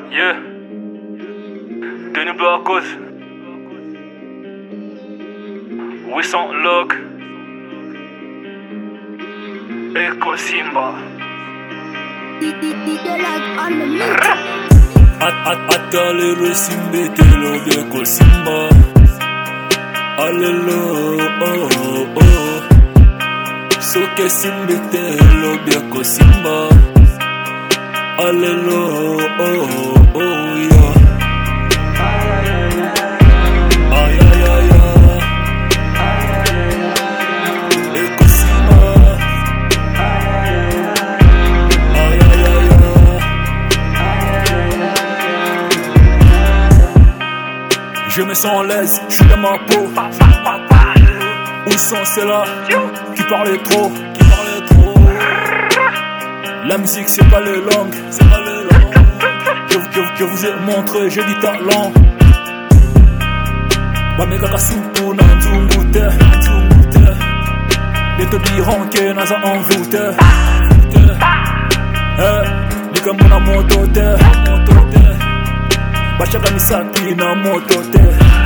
Yeah. Tenu peu à cause. 800 log. Echo Simba. Atale le simbe te lo Echo Simba. Alelo oh oh oh. Soke simbe te lo Echo Simba. Alelo oh oh oh yeah. Ay ay ay ay. Echo Simba. Ay ay ay ay. Je me sens l'aise, je suis dans ma peau. Où sont ceux-là qui parlaient trop? La musique c'est pas les langues, Je vous ai montré, j'ai du talent. Bameka kasupu na nzungute. Leto bironke naza envoûte. Nika mona motote. Bachaka misaki na motote.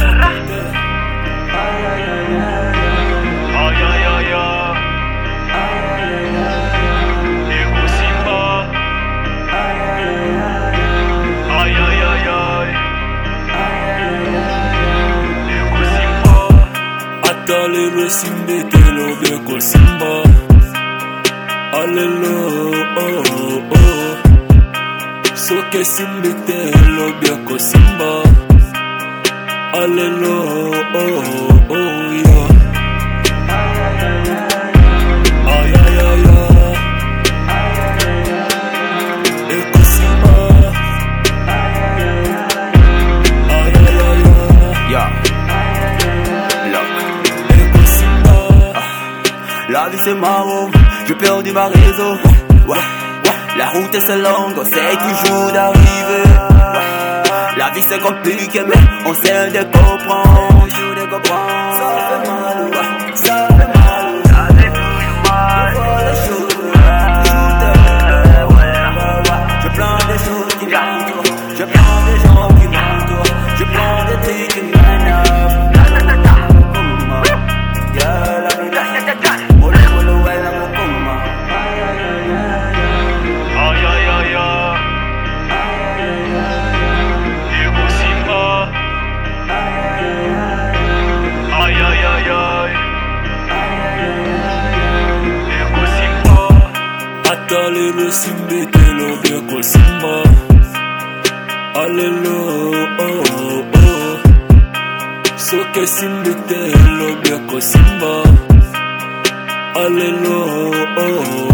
Atale le simbe te lo Echo Simba. Alelo oh oh oh. Soke simbe te lo Echo Simba. Alelo oh oh oh yeah. Ay ay ay ay. Echo Simba. Ay ay ay ay. Yeah. La vie c'est marrant, j'ai perdu ma raison. La route est longue, on sait toujours d'arriver. La vie c'est compliqué mais on sait de comprendre. Ça fait mal, ça fait mal. Ça fait plus mal. Je prends des choses qui m'entourent. Je prends des gens qui m'entourent. Je prends des trucs qui m'énervent. Atale le simbe te lo Echo Simba. Alelo oh oh oh. Soke simbe te lo Echo Simba. Alelo oh oh.